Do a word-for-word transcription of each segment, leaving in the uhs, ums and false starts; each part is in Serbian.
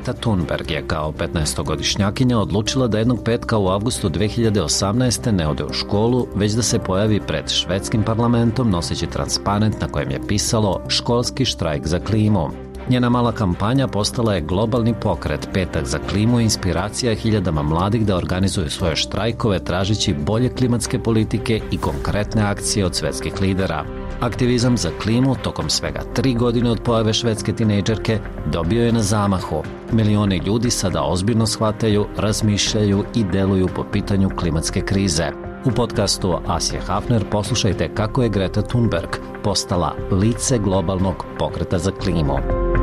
Greta Thunberg je kao petnaestogodišnjakinja odlučila da jednog petka u avgustu dve hiljade osamnaeste. ne ode u školu, već da se pojavi pred švedskim parlamentom noseći transparent na kojem je pisalo školski štrajk za klimu. Njena mala kampanja postala je globalni pokret. Petak za klimu i inspiracija hiljadama mladih da organizuju svoje štrajkove tražeći bolje klimatske politike i konkretne akcije od svetskih lidera. Aktivizam za klimu tokom svega tri godine od pojave švedske tinejdžerke dobio je na zamahu. Milioni ljudi sada ozbiljno shvataju, razmišljaju i deluju po pitanju klimatske krize. U podcastu Asje Hafner poslušajte kako je Greta Thunberg postala lice globalnog pokreta za klimu.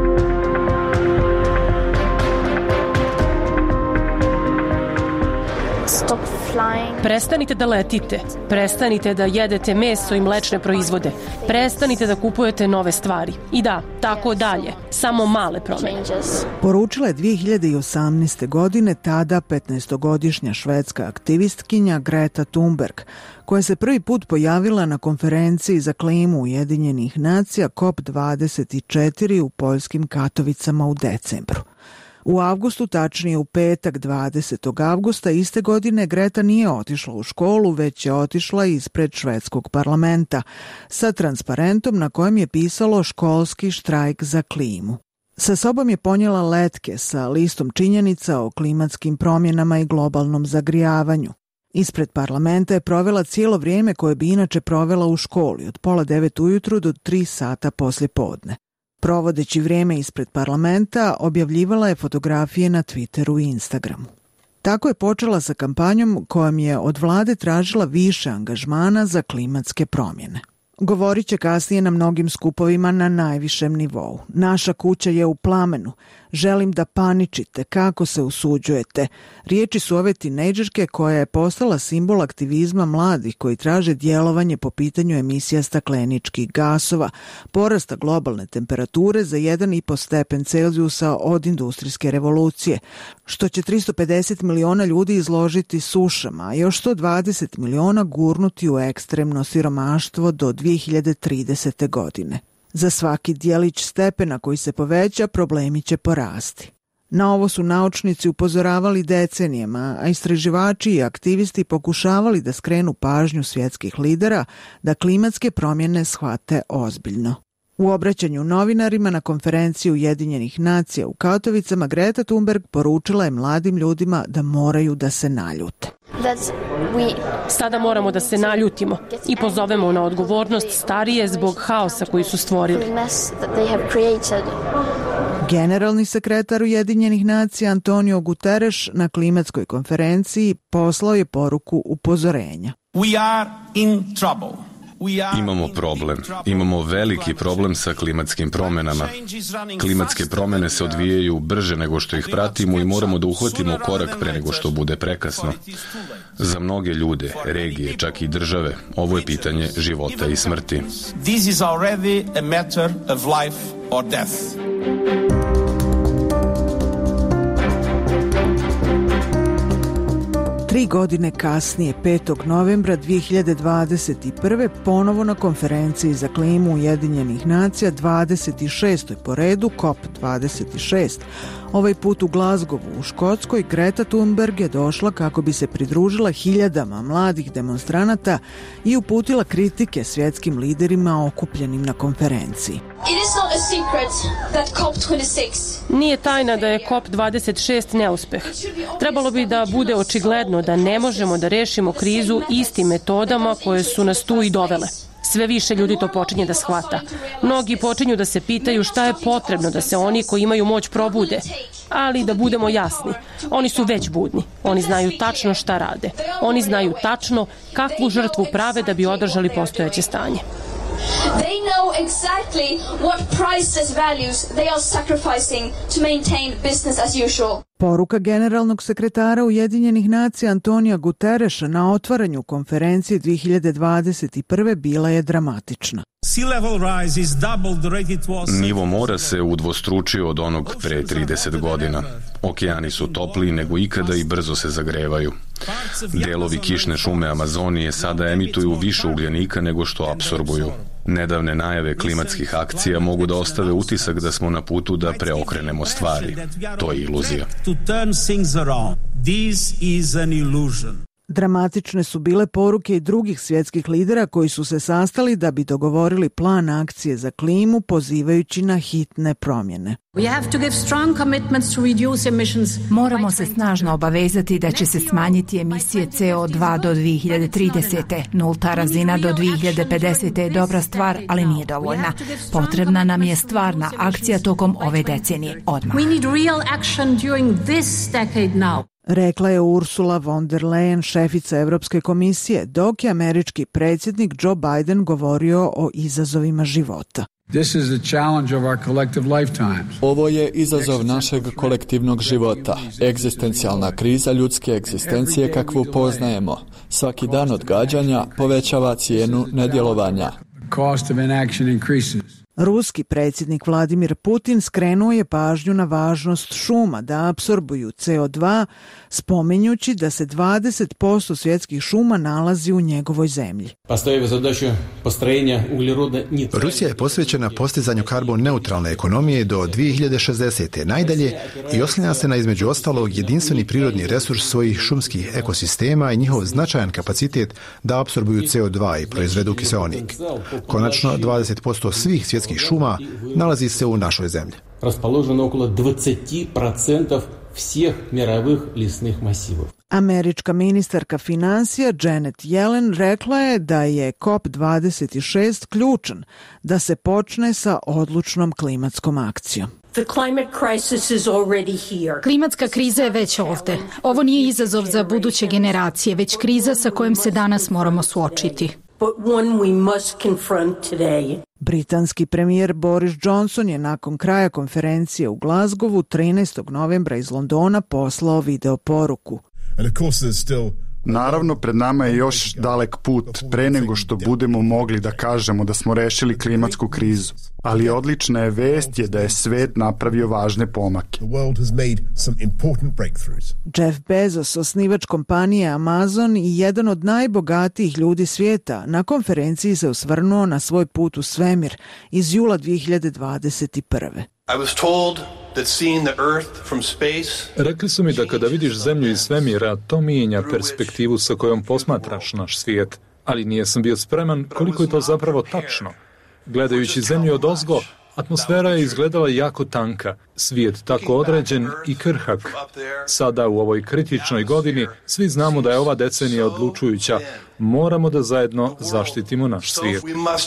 Prestanite da letite, prestanite da jedete meso i mlečne proizvode, prestanite da kupujete nove stvari. I da, tako dalje, samo male promene. Poručila je dve hiljade osamnaeste. godine tada petnaestogodišnja švedska aktivistkinja Greta Thunberg, koja se prvi put pojavila na konferenciji za klimu Ujedinjenih nacija C O P dvadeset četiri u poljskim Katovicama u decembru. U avgustu, tačnije u petak dvadesetog avgusta iste godine, Greta nije otišla u školu, već je otišla ispred švedskog parlamenta sa transparentom na kojem je pisalo školski štrajk za klimu. Sa sobom je ponijela letke sa listom činjenica o klimatskim promjenama i globalnom zagrijavanju. Ispred parlamenta je provela cijelo vrijeme koje bi inače provela u školi, od pola devet ujutru do tri sata poslje podne. Provodeći vrijeme ispred parlamenta, objavljivala je fotografije na Twitteru i Instagramu. Tako je počela sa kampanjom kojom je od vlade tražila više angažmana za klimatske promjene. Govorit će kasnije na mnogim skupovima na najvišem nivou. Naša kuća je u plamenu. Želim da paničite. Kako se usuđujete? Riječi su ove tinejdžerke koja je postala simbol aktivizma mladih koji traže djelovanje po pitanju emisija stakleničkih gasova, porasta globalne temperature za jedan i po stepen Celzijusa od industrijske revolucije, što će tristo pedeset miliona ljudi izložiti sušama, a još sto dvadeset miliona gurnuti u ekstremno siromaštvo do dve hiljade tridesete. godine. Za svaki dijelić stepena koji se poveća, problemi će porasti. Na ovo su naučnici upozoravali decenijama, a istraživači i aktivisti pokušavali da skrenu pažnju svjetskih lidera da klimatske promjene shvate ozbiljno. U obraćanju novinarima na konferenciji Ujedinjenih nacija u Katovicama, Greta Thunberg poručila je mladim ljudima da moraju da se naljute. Sada moramo da se naljutimo i pozovemo na odgovornost starije zbog haosa koji su stvorili. Generalni sekretar Ujedinjenih nacija Antonio Guterres na klimatskoj konferenciji poslao je poruku upozorenja. We are in trouble. Imamo problem. Imamo veliki problem sa klimatskim promjenama. Klimatske promjene se odvijaju brže nego što ih pratimo i moramo da uhvatimo korak pre nego što bude prekasno. Za mnoge ljude, regije, čak i države, ovo je pitanje života i smrti. This is already a matter of life or death. Tri godine kasnije, petog novembra dve hiljade dvadeset prve. ponovo na konferenciji za klimu Ujedinjenih nacija, dvadeset šestoj po redu, C O P dvadeset šest, ovaj put u Glasgowu u Škotskoj, Greta Thunberg je došla kako bi se pridružila hiljadama mladih demonstranata i uputila kritike svjetskim liderima okupljenim na konferenciji. Nije tajna da je C O P dvadeset šest neuspeh. Trebalo bi da bude očigledno da ne možemo da rešimo krizu istim metodama koje su nas tu i dovele. Sve više ljudi to počinje da shvata. Mnogi počinju da se pitaju šta je potrebno da se oni koji imaju moć probude. Ali da budemo jasni, oni su već budni. Oni znaju tačno šta rade. Oni znaju tačno kakvu žrtvu prave da bi održali postojeće stanje. They know exactly what priceless values they are sacrificing to maintain business as usual. Poruka generalnog sekretara Ujedinjenih nacija Antonija Guterresa na otvaranju konferencije dve hiljade dvadeset prve. bila je dramatična. Nivo mora se udvostručio od onog pre trideset godina. Okeani su topliji nego ikada i brzo se zagrevaju. Delovi kišne šume Amazonije sada emituju više ugljenika nego što apsorbuju. Nedavne najave klimatskih akcija mogu da ostave utisak da smo na putu da preokrenemo stvari. To je iluzija. Dramatične su bile poruke i drugih svjetskih lidera koji su se sastali da bi dogovorili plan akcije za klimu pozivajući na hitne promjene. Moramo se snažno obavezati da će se smanjiti emisije C O dva do dvije hiljade tridesete. Nulta razina do dvije hiljade pedesete je dobra stvar, ali nije dovoljna. Potrebna nam je stvarna akcija tokom ove decenije, odmah. Rekla je Ursula von der Leyen, šefica Evropske komisije, dok je američki predsjednik Joe Biden govorio o izazovima života. Ovo je izazov našeg kolektivnog života, egzistencijalna kriza ljudske egzistencije kakvu poznajemo. Svaki dan odgađanja povećava cijenu nedjelovanja. Ruski predsjednik Vladimir Putin skrenuo je pažnju na važnost šuma da apsorbuju C O dva, spominjući da se dvadeset posto svjetskih šuma nalazi u njegovoj zemlji. Rusija je posvećena postizanju karbon neutralne ekonomije do dvije hiljade šezdesete najdalje i oslanja se na između ostalog jedinstveni prirodni resurs svojih šumskih ekosistema i njihov značajan kapacitet da apsorbuju C O dva i proizvedu kiseonik. Konačno, dvadeset posto svih svjetskih šuma nalazi se u našoj zemlji. Raspoloženo okolo dvadeset posto svih mirovih lisnih masivov. Američka ministarka financija Janet Yellen rekla je da je C O P dvadeset šest ključan da se počne sa odlučnom klimatskom akcijom. Klimatska kriza je već ovdje. Ovo nije izazov za buduće generacije, već kriza sa kojom se danas moramo suočiti. Britanski premijer Boris Johnson je nakon kraja konferencije u Glasgowu trinaestog novembra iz Londona poslao video poruku. Naravno, pred nama je još dalek put pre nego što budemo mogli da kažemo da smo rešili klimatsku krizu. Ali odlična je vest je da je svet napravio važne pomake. Jeff Bezos, osnivač kompanije Amazon i jedan od najbogatijih ljudi svijeta, na konferenciji se osvrnuo na svoj put u svemir iz jula dvije hiljade dvadeset prve. Rekli su mi da kada vidiš zemlju iz svemira, to mijenja perspektivu sa kojom posmatraš naš svijet, ali nisam bio spreman koliko je to zapravo tačno. Gledajući zemlju odozgo, atmosfera je izgledala jako tanka, svijet tako određen i krhak. Sada u ovoj kritičnoj godini svi znamo da je ova decenija odlučujuća. Moramo da zajedno zaštitimo naš svijet.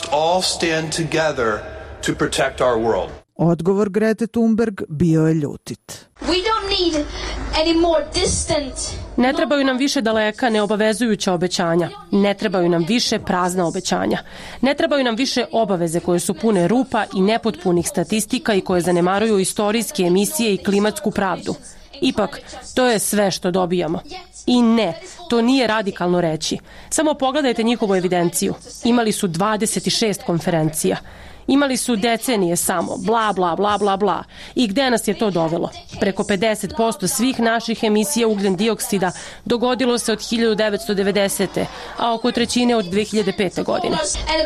Odgovor Grete Thunberg bio je ljutit. Ne trebaju nam više daleka neobavezujuća obećanja. Ne trebaju nam više prazna obećanja. Ne trebaju nam više obaveze koje su pune rupa i nepotpunih statistika i koje zanemaruju istorijske emisije i klimatsku pravdu. Ipak, to je sve što dobijamo. I ne, to nije radikalno reći. Samo pogledajte njihovu evidenciju. Imali su dvadeset šest konferencija. Imali su decenije samo, bla, bla, bla, bla, bla. I gde nas je to dovelo? Preko pedeset posto svih naših emisija ugljen dioksida dogodilo se od hiljadu devetsto devedesete. a oko trećine od dvije hiljade pete. godine.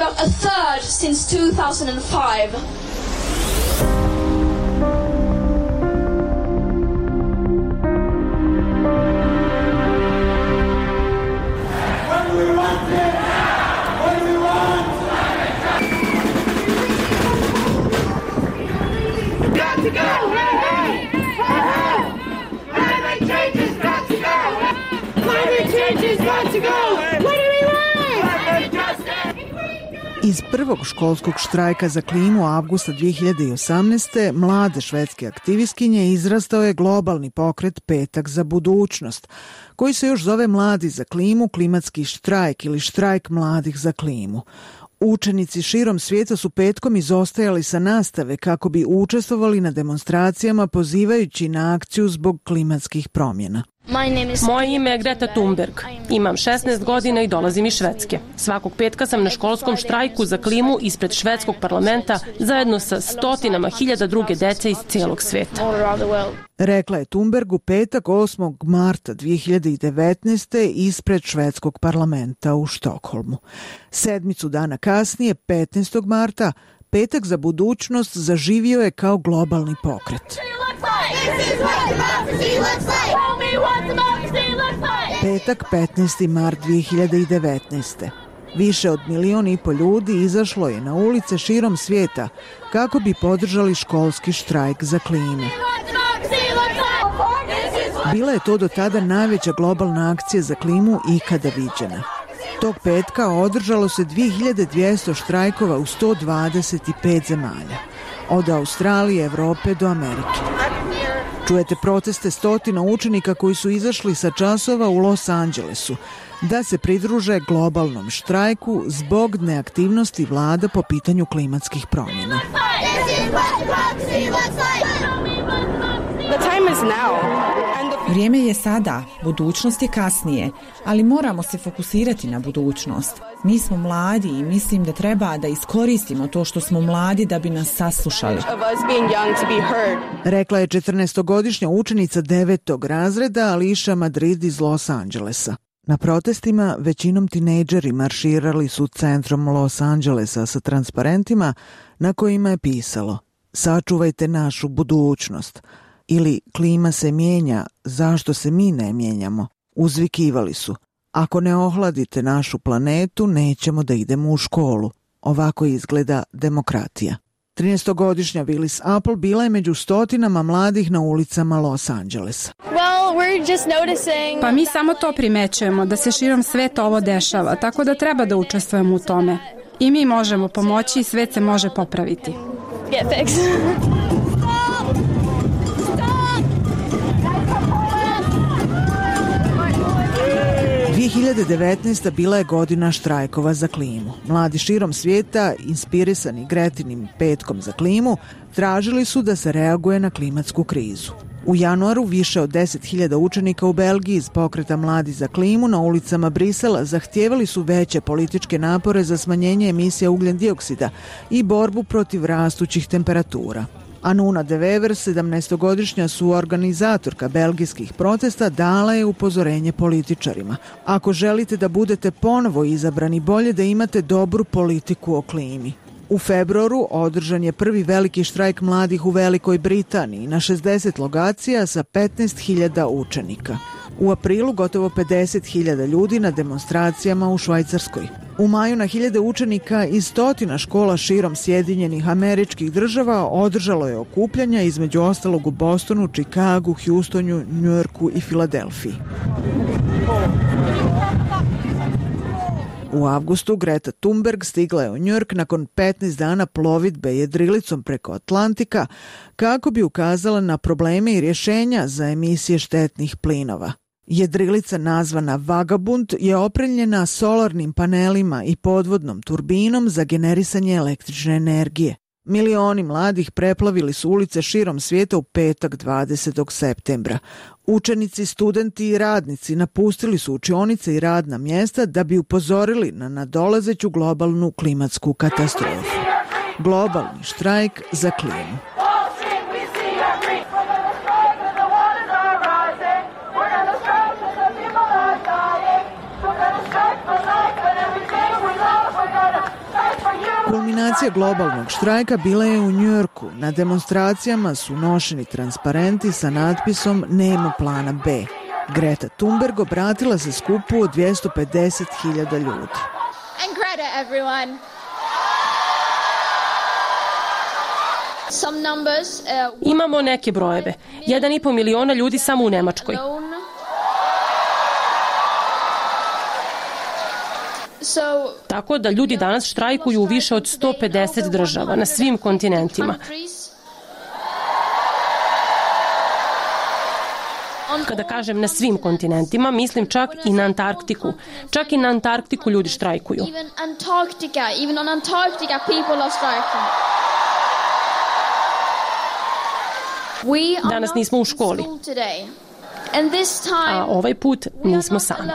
Iz prvog školskog štrajka za klimu avgusta dvije hiljade osamnaeste. mlade švedske aktivistkinje izrastao je globalni pokret Petak za budućnost, koji se još zove Mladi za klimu, klimatski štrajk ili štrajk mladih za klimu. Učenici širom svijeta su petkom izostajali sa nastave kako bi učestvovali na demonstracijama pozivajući na akciju zbog klimatskih promjena. Moje ime je Greta Thunberg. Imam šesnaest godina i dolazim iz Švedske. Svakog petka sam na školskom štrajku za klimu ispred švedskog parlamenta zajedno sa stotinama hiljada druge dece iz cijelog sveta. Rekla je Thunberg u petak osmog marta dvije hiljade devetnaeste. ispred švedskog parlamenta u Štokholmu. Sedmicu dana kasnije, petnaestog marta, Petak za budućnost zaživio je kao globalni pokret. Petak, petnaesti mart dvije hiljade devetnaeste. Više od milion i po ljudi izašlo je na ulice širom svijeta kako bi podržali školski štrajk za klimu. Bila je to do tada najveća globalna akcija za klimu ikada viđena. Tog petka održalo se dvije hiljade dvjesto štrajkova u sto dvadeset pet zemalja, od Australije, Evrope do Amerike. Čujete proteste stotina učenika koji su izašli sa časova u Los Angelesu da se pridruže globalnom štrajku zbog neaktivnosti vlada po pitanju klimatskih promjena. Vrijeme je sada, budućnost je kasnije, ali moramo se fokusirati na budućnost. Mi smo mladi i mislim da treba da iskoristimo to što smo mladi da bi nas saslušali. Rekla je četrnaestogodišnja učenica devetog razreda Alicia Madrid iz Los Angelesa. Na protestima većinom tinejdžeri marširali su centrom Los Angelesa sa transparentima na kojima je pisalo: "Sačuvajte našu budućnost" ili "Klima se mijenja, zašto se mi ne mijenjamo?" Uzvikivali su: "Ako ne ohladite našu planetu, nećemo da idemo u školu." Ovako izgleda demokratija. trinaestogodišnja Willis Apple bila je među stotinama mladih na ulicama Los Angelesa. Pa mi samo to primećujemo, da se širom sveta ovo dešava, tako da treba da učestvujemo u tome. I mi možemo pomoći i svet se može popraviti. dvije hiljade devetnaesta. bila je godina štrajkova za klimu. Mladi širom svijeta, inspirisani Gretinim petkom za klimu, tražili su da se reaguje na klimatsku krizu. U januaru više od deset hiljada učenika u Belgiji iz pokreta Mladi za klimu na ulicama Brisela zahtijevali su veće političke napore za smanjenje emisija ugljen dioksida i borbu protiv rastućih temperatura. Anuna de Wever, sedamnaestogodišnja suorganizatorka belgijskih protesta, dala je upozorenje političarima: "Ako želite da budete ponovo izabrani, bolje da imate dobru politiku o klimi." U februaru održan je prvi veliki štrajk mladih u Velikoj Britaniji na šezdeset lokacija sa petnaest hiljada učenika. U aprilu gotovo pedeset hiljada ljudi na demonstracijama u Švajcarskoj. U maju na hiljade učenika iz stotina škola širom Sjedinjenih Američkih Država održalo je okupljanja, između ostalog u Bostonu, Čikagu, Houstonu, Njujorku i Filadelfiji. U avgustu Greta Thunberg stigla je u Njujork nakon petnaest dana plovidbe jedrilicom preko Atlantika kako bi ukazala na probleme i rješenja za emisije štetnih plinova. Jedrilica nazvana Vagabund je opremljena solarnim panelima i podvodnom turbinom za generisanje električne energije. Milioni mladih preplavili su ulice širom svijeta u petak dvadesetog septembra. Učenici, studenti i radnici napustili su učionice i radna mjesta da bi upozorili na nadolazeću globalnu klimatsku katastrofu. Globalni štrajk za klimu. Kulminacija globalnog štrajka bila je u Njujorku. Na demonstracijama su nošeni transparenti sa natpisom "Nema plana B". Greta Thunberg obratila se skupu od dvjesto pedeset hiljada ljudi. And Greta, everyone. Some numbers, uh, Imamo neke brojeve. Jedan i po miliona ljudi samo u Nemačkoj. So, Tako da ljudi danas štrajkuju u više od sto pedeset država na svim kontinentima. Kada kažem na svim kontinentima, mislim čak i na Antarktiku. Čak i na Antarktiku ljudi štrajkuju. even Antarctica, even on Antarctica people are striking. We are Danas nismo u školi. not in school today. A ovaj put nismo sami.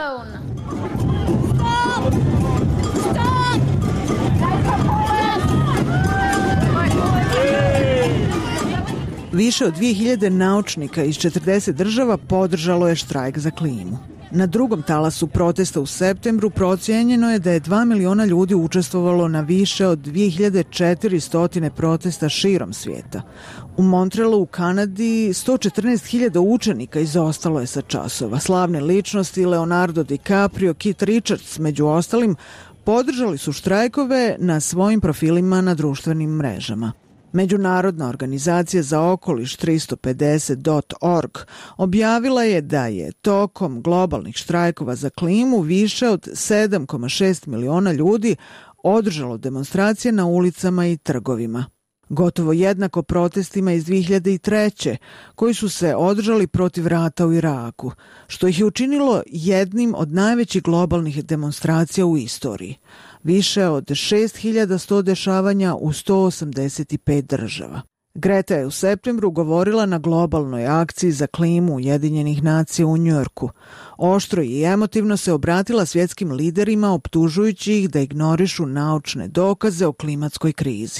Više od dvije hiljade naučnika iz četrdeset država podržalo je štrajk za klimu. Na drugom talasu protesta u septembru procijenjeno je da je dva miliona ljudi učestvovalo na više od dvije hiljade četiristo protesta širom svijeta. U Montrealu u Kanadi sto četrnaest hiljada učenika izostalo je sa časova. Slavne ličnosti Leonardo DiCaprio, Keith Richards među ostalim podržali su štrajkove na svojim profilima na društvenim mrežama. Međunarodna organizacija za okoliš tristo pedeset dot org objavila je da je tokom globalnih štrajkova za klimu više od sedam zarez šest miliona ljudi održalo demonstracije na ulicama i trgovima. Gotovo jednako protestima iz dvije hiljade treće koji su se održali protiv rata u Iraku, što ih je učinilo jednim od najvećih globalnih demonstracija u istoriji. Više od šest hiljada sto dešavanja u sto osamdeset pet država. Greta je u septembru govorila na globalnoj akciji za klimu Ujedinjenih nacija u Njujorku. Oštro i emotivno se obratila svjetskim liderima optužujući ih da ignorišu naučne dokaze o klimatskoj krizi.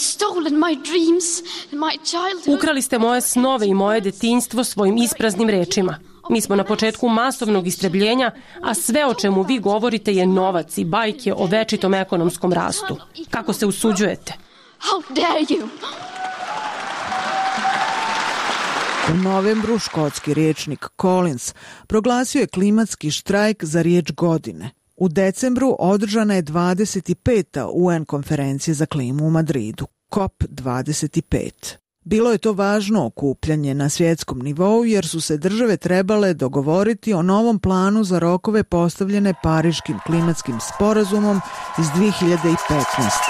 Ukrali ste moje snove i moje detinjstvo svojim ispraznim rečima. Mi smo na početku masovnog istrebljenja, a sve o čemu vi govorite je novac i bajke o večitom ekonomskom rastu. Kako se usuđujete? How dare you? U novembru škotski riječnik Collins proglasio je klimatski štrajk za riječ godine. U decembru održana je dvadeset peta U N konferencija za klimu u Madridu, C O P dvadeset pet. Bilo je to važno okupljanje na svjetskom nivou jer su se države trebale dogovoriti o novom planu za rokove postavljene Pariškim klimatskim sporazumom iz dvije hiljade petnaeste.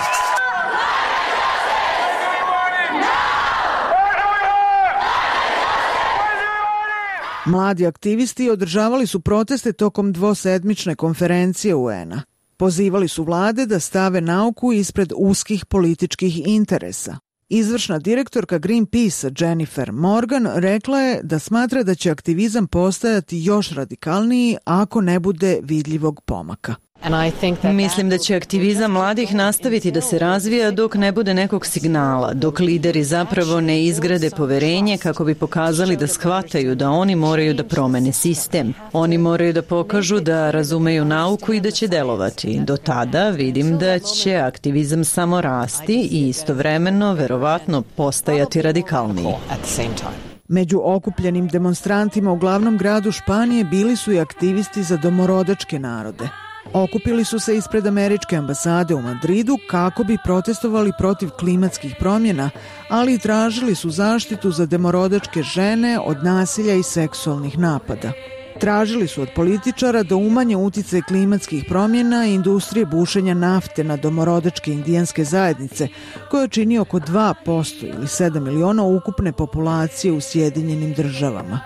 Mladi aktivisti održavali su proteste tokom dvosedmične konferencije U N-a. Pozivali su vlade da stave nauku ispred uskih političkih interesa. Izvršna direktorka Greenpeace Jennifer Morgan rekla je da smatra da će aktivizam postajati još radikalniji ako ne bude vidljivog pomaka. Mislim da će aktivizam mladih nastaviti da se razvija dok ne bude nekog signala, dok lideri zapravo ne izgrade poverenje kako bi pokazali da shvataju da oni moraju da promene sistem. Oni moraju da pokažu da razumeju nauku i da će delovati. Do tada vidim da će aktivizam samo rasti i istovremeno verovatno postajati radikalniji. Među okupljenim demonstrantima u glavnom gradu Španije bili su i aktivisti za domorodačke narode. Okupili su se ispred američke ambasade u Madridu kako bi protestovali protiv klimatskih promjena, ali i tražili su zaštitu za domorodačke žene od nasilja i seksualnih napada. Tražili su od političara da umanje uticaj klimatskih promjena i industrije bušenja nafte na domorodačke indijanske zajednice, koja čini oko dva posto ili sedam miliona ukupne populacije u Sjedinjenim državama.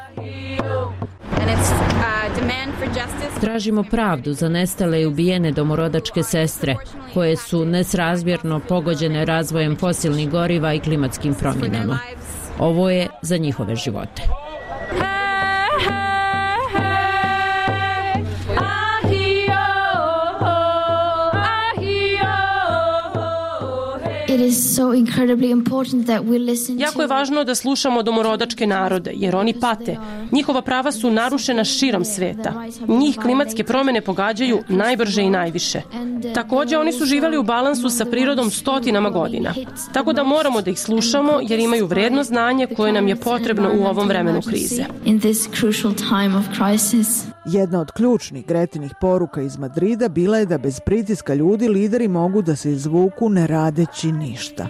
Tražimo pravdu za nestale i ubijene domorodačke sestre, koje su nesrazmjerno pogođene razvojem fosilnih goriva i klimatskim promjenama. Ovo je za njihove živote. Jako je važno da slušamo domorodačke narode, jer oni pate. Njihova prava su narušena širom sveta. Njih klimatske promjene pogađaju najbrže i najviše. Također, oni su živjeli u balansu sa prirodom stotinama godina. Tako da moramo da ih slušamo, jer imaju vredno znanje koje nam je potrebno u ovom vremenu krize. Jedna od ključnih Gretinih poruka iz Madrida bila je da bez pritiska ljudi lideri mogu da se izvuku ne radeći ništa.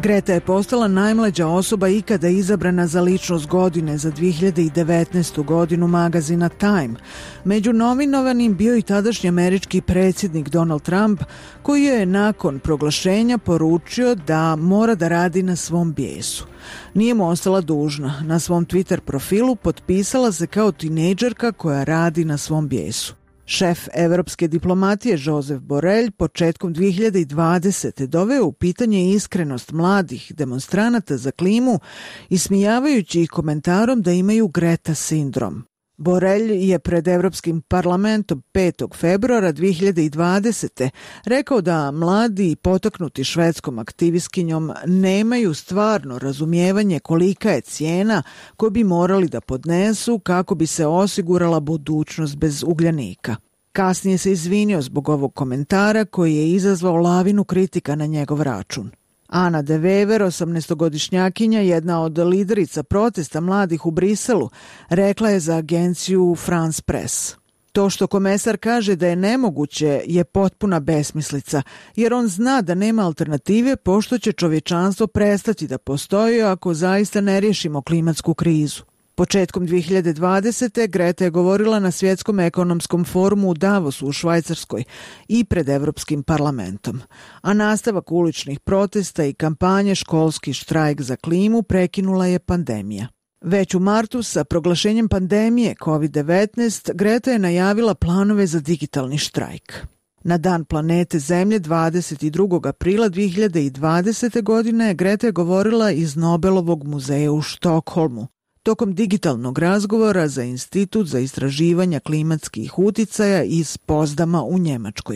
Greta je postala najmlađa osoba ikada izabrana za ličnost godine za dvije hiljade devetnaestu godinu magazina Time. Među nominovanim bio i tadašnji američki predsjednik Donald Trump, koji je nakon proglašenja poručio da mora da radi na svom bijesu. Nije mu ostala dužna. Na svom Twitter profilu potpisala se kao tinejdžerka koja radi na svom bijesu. Šef evropske diplomatije Josep Borrell početkom dvije hiljade dvadesete doveo u pitanje iskrenost mladih demonstranata za klimu, ismijavajući ih komentarom da imaju Greta sindrom. Borrell je pred Evropskim parlamentom petog februara dvije hiljade dvadesete rekao da mladi i potaknuti švedskom aktivistkinjom nemaju stvarno razumijevanje kolika je cijena koju bi morali da podnesu kako bi se osigurala budućnost bez ugljenika. Kasnije se izvinio zbog ovog komentara koji je izazvao lavinu kritika na njegov račun. Ana de Wever, osamnaestogodišnjakinja, jedna od liderica protesta mladih u Briselu, rekla je za agenciju France Press: to što komesar kaže da je nemoguće je potpuna besmislica, jer on zna da nema alternative pošto će čovječanstvo prestati da postoji ako zaista ne riješimo klimatsku krizu. Početkom dvije hiljade dvadesete Greta je govorila na Svjetskom ekonomskom forumu u Davosu u Švajcarskoj i pred Evropskim parlamentom. A nastavak uličnih protesta i kampanje Školski štrajk za klimu prekinula je pandemija. Već u martu sa proglašenjem pandemije kovid devetnaest Greta je najavila planove za digitalni štrajk. Na Dan planete Zemlje dvadeset drugog aprila dvije hiljade dvadesete godine Greta je govorila iz Nobelovog muzeja u Štokholmu. Tokom digitalnog razgovora za Institut za istraživanja klimatskih uticaja iz Pozdama u Njemačkoj.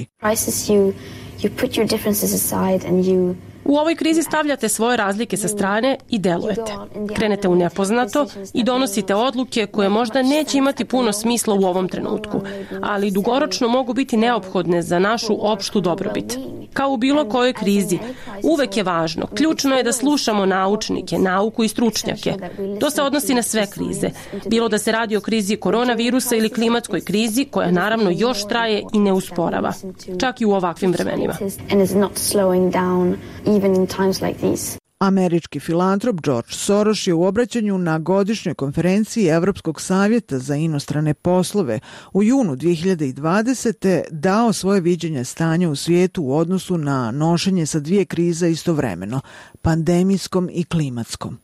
U ovoj krizi stavljate svoje razlike sa strane i delujete. Krenete u nepoznato i donosite odluke koje možda neće imati puno smisla u ovom trenutku, ali dugoročno mogu biti neophodne za našu opštu dobrobit. Kao u bilo kojoj krizi, uvek je važno, ključno je da slušamo naučnike, nauku i stručnjake. To se odnosi na sve krize, bilo da se radi o krizi koronavirusa ili klimatskoj krizi, koja naravno još traje i ne usporava, čak i u ovakvim vremenima. Američki filantrop George Soros je u obraćanju na godišnjoj konferenciji Evropskog savjeta za inostrane poslove u junu dvije hiljade dvadesete dao svoje viđenje stanja u svijetu u odnosu na nošenje sa dvije krize istovremeno, pandemijskom i klimatskom.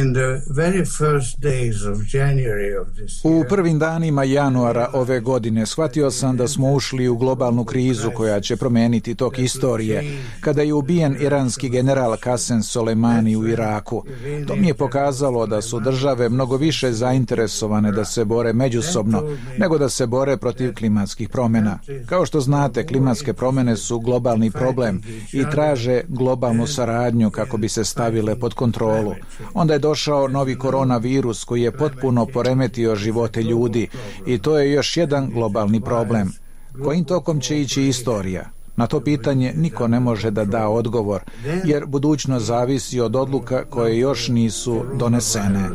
U prvim danima januara ove godine shvatio sam da smo ušli u globalnu krizu koja će promijeniti tok istorije, kada je ubijen iranski general Qasem Soleimani u Iraku. To mi je pokazalo da su države mnogo više zainteresovane da se bore međusobno nego da se bore protiv klimatskih promjena. Kao što znate, klimatske promjene su globalni problem i traže globalnu saradnju kako bi se stavile pod kontrolu. Onda je došao novi koronavirus koji je potpuno poremetio živote ljudi i to je još jedan globalni problem. Kojim tokom će ići istorija? Na to pitanje niko ne može da da odgovor, jer budućnost zavisi od odluka koje još nisu donesene.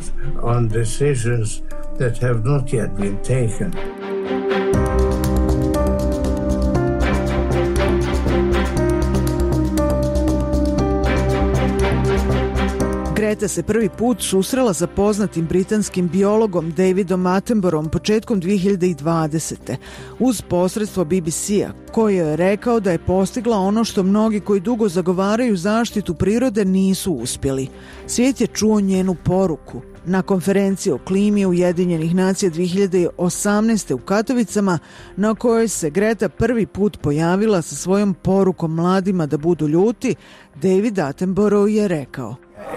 Greta se prvi put susrela sa poznatim britanskim biologom Davidom Attenboroughom početkom dvije hiljade dvadesete uz posredstvo B B C-a, koji je rekao da je postigla ono što mnogi koji dugo zagovaraju zaštitu prirode nisu uspjeli. Svijet je čuo njenu poruku. Na konferenciji o klimi Ujedinjenih nacija dvije hiljade osamnaeste u Katovicama, na kojoj se Greta prvi put pojavila sa svojom porukom mladima da budu ljuti, David Attenborough je rekao: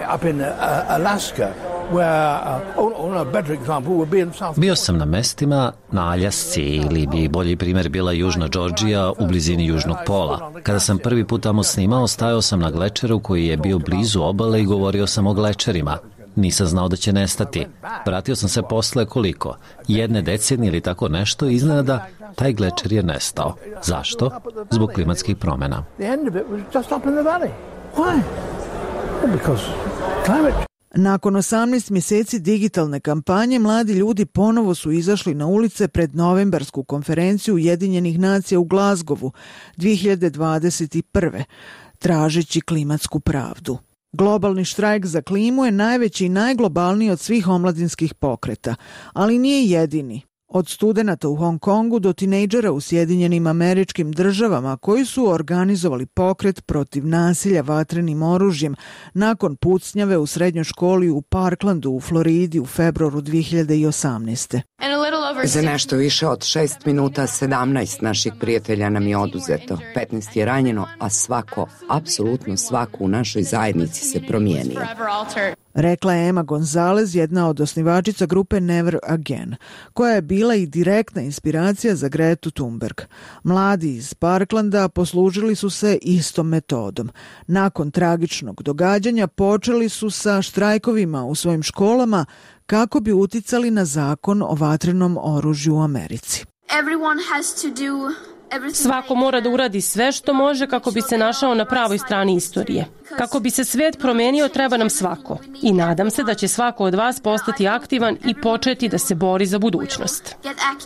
Bio sam na mestima na Aljasci ili bi bolji primjer bila Južna Džordžija u blizini Južnog pola. Kada sam prvi put tamo snimao, stajao sam na glečeru koji je bio blizu obale i govorio sam o glečerima. Nisam znao da će nestati. Vratio sam se posle koliko? Jedne decenije ili tako nešto, iznenada taj glečer je nestao. Zašto? Zbog klimatskih promjena. Nakon osamnaest mjeseci digitalne kampanje, mladi ljudi ponovo su izašli na ulice pred novembarsku konferenciju Ujedinjenih nacija u Glazgovu dvije hiljade dvadeset prve, tražeći klimatsku pravdu. Globalni štrajk za klimu je najveći i najglobalniji od svih omladinskih pokreta, ali nije jedini. Od studenata u Hong Kongu do tinejdžera u Sjedinjenim Američkim Državama koji su organizovali pokret protiv nasilja vatrenim oružjem nakon pucnjave u srednjoj školi u Parklandu u Floridi u februaru dvije hiljade osamnaeste. Za nešto više od šest minuta sedamnaest naših prijatelja nam je oduzeto, petnaest je ranjeno, a svako, apsolutno svako u našoj zajednici se promijenio. Rekla je Emma Gonzalez, jedna od osnivačica grupe Never Again, koja je bila i direktna inspiracija za Gretu Thunberg. Mladi iz Parklanda poslužili su se istom metodom. Nakon tragičnog događanja počeli su sa štrajkovima u svojim školama kako bi uticali na zakon o vatrenom oružju u Americi. Svako mora da uradi sve što može kako bi se našao na pravoj strani istorije. Kako bi se svet promenio, treba nam svako. I nadam se da će svako od vas postati aktivan i početi da se bori za budućnost.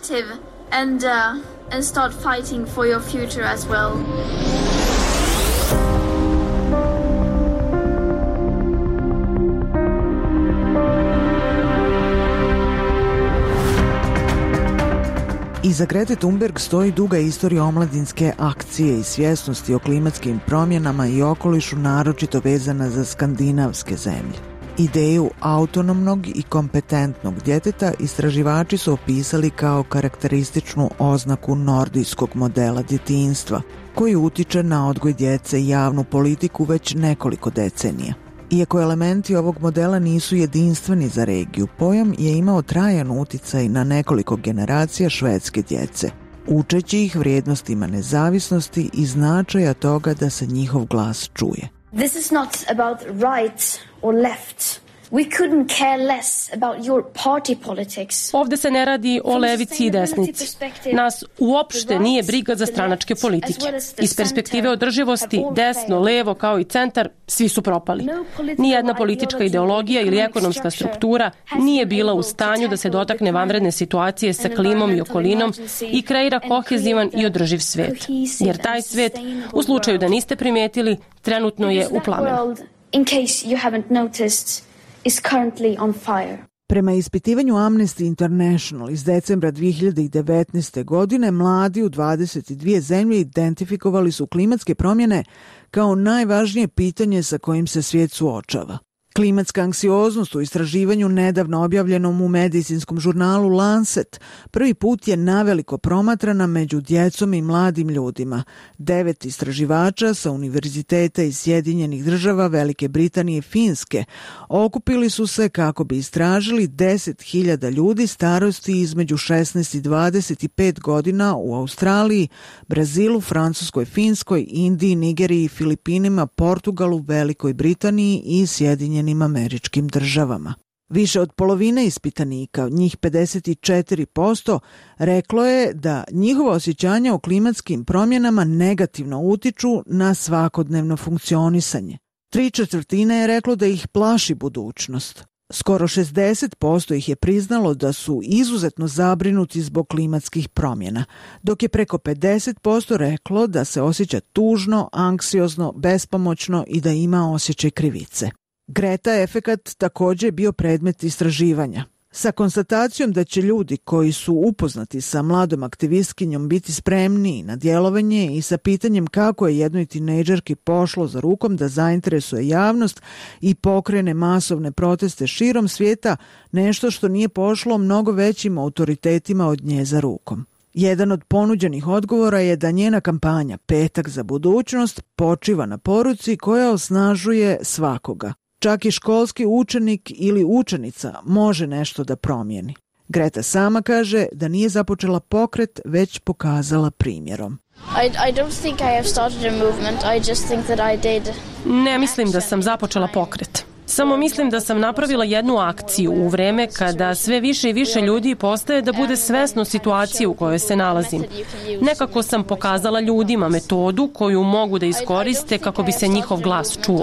Iza Grete Thunberg stoji duga istorija omladinske akcije i svjesnosti o klimatskim promjenama i okolišu, naročito vezana za skandinavske zemlje. Ideju autonomnog i kompetentnog djeteta istraživači su opisali kao karakterističnu oznaku nordijskog modela djetinjstva, koji utiče na odgoj djece i javnu politiku već nekoliko decenija. Iako elementi ovog modela nisu jedinstveni za regiju, pojam je imao trajan uticaj na nekoliko generacija švedske djece, učeći ih vrijednostima nezavisnosti i značaja toga da se njihov glas čuje. This is not about right or left. We couldn't care less about your party politics. Ovde se ne radi o levici i desnici. Nas uopšte nije briga za stranačke politike. Iz perspektive održivosti, desno, levo kao i centar, svi su propali. Nijedna politička ideologija ili ekonomska struktura nije bila u stanju da se dotakne vanredne situacije sa klimom i okolinom i kreira kohezivan i održiv svet. Jer taj svet, u slučaju da niste primetili, trenutno je u plamenu. In case you haven't noticed, is currently on fire. Prema ispitivanju Amnesty International iz decembra dvije hiljade devetnaeste. godine, mladi u dvadeset dvije zemlje identifikovali su klimatske promjene kao najvažnije pitanje sa kojim se svijet suočava. Klimatska anksioznost u istraživanju nedavno objavljenom u medicinskom žurnalu Lancet prvi put je naveliko promatrana među djecom i mladim ljudima. Devet istraživača sa univerziteta iz Sjedinjenih Država, Velike Britanije i Finske okupili su se kako bi istražili deset hiljada ljudi starosti između šesnaest i dvadeset pet godina u Australiji, Brazilu, Francuskoj, Finskoj, Indiji, Nigeriji, Filipinima, Portugalu, Velikoj Britaniji i Sjedinjenim Američkim Državama. Više od polovine ispitanika, njih pedeset četiri posto, reklo je da njihova osjećanja o klimatskim promjenama negativno utiču na svakodnevno funkcionisanje. Tri četvrtine je reklo da ih plaši budućnost. Skoro šezdeset posto ih je priznalo da su izuzetno zabrinuti zbog klimatskih promjena, dok je preko pedeset posto reklo da se osjeća tužno, anksiozno, bespomoćno i da ima osjećaj krivice. Greta efekat također je bio predmet istraživanja. Sa konstatacijom da će ljudi koji su upoznati sa mladom aktivistkinjom biti spremniji na djelovanje i sa pitanjem kako je jednoj tinejdžerki pošlo za rukom da zainteresuje javnost i pokrene masovne proteste širom svijeta, nešto što nije pošlo mnogo većim autoritetima od nje za rukom. Jedan od ponuđenih odgovora je da njena kampanja Petak za budućnost počiva na poruci koja osnažuje svakoga. Čak i školski učenik ili učenica može nešto da promijeni. Greta sama kaže da nije započela pokret, već pokazala primjerom. I, I don't think I have started a movement. I just think that I did. Ne mislim da sam započela pokret. Samo mislim da sam napravila jednu akciju u vreme kada sve više i više ljudi postaje da bude svesno situacije u kojoj se nalazim. Nekako sam pokazala ljudima metodu koju mogu da iskoriste kako bi se njihov glas čuo.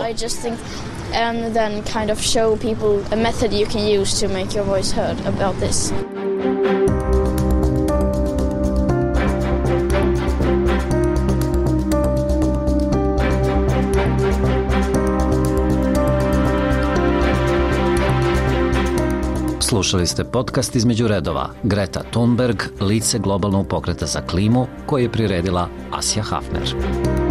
And then kind of show people a method you can use to make your voice heard about this. Slušali ste podcast Između redova. Greta Thunberg, lice globalnog pokreta za klimu, koji je priredila Asja Hafner.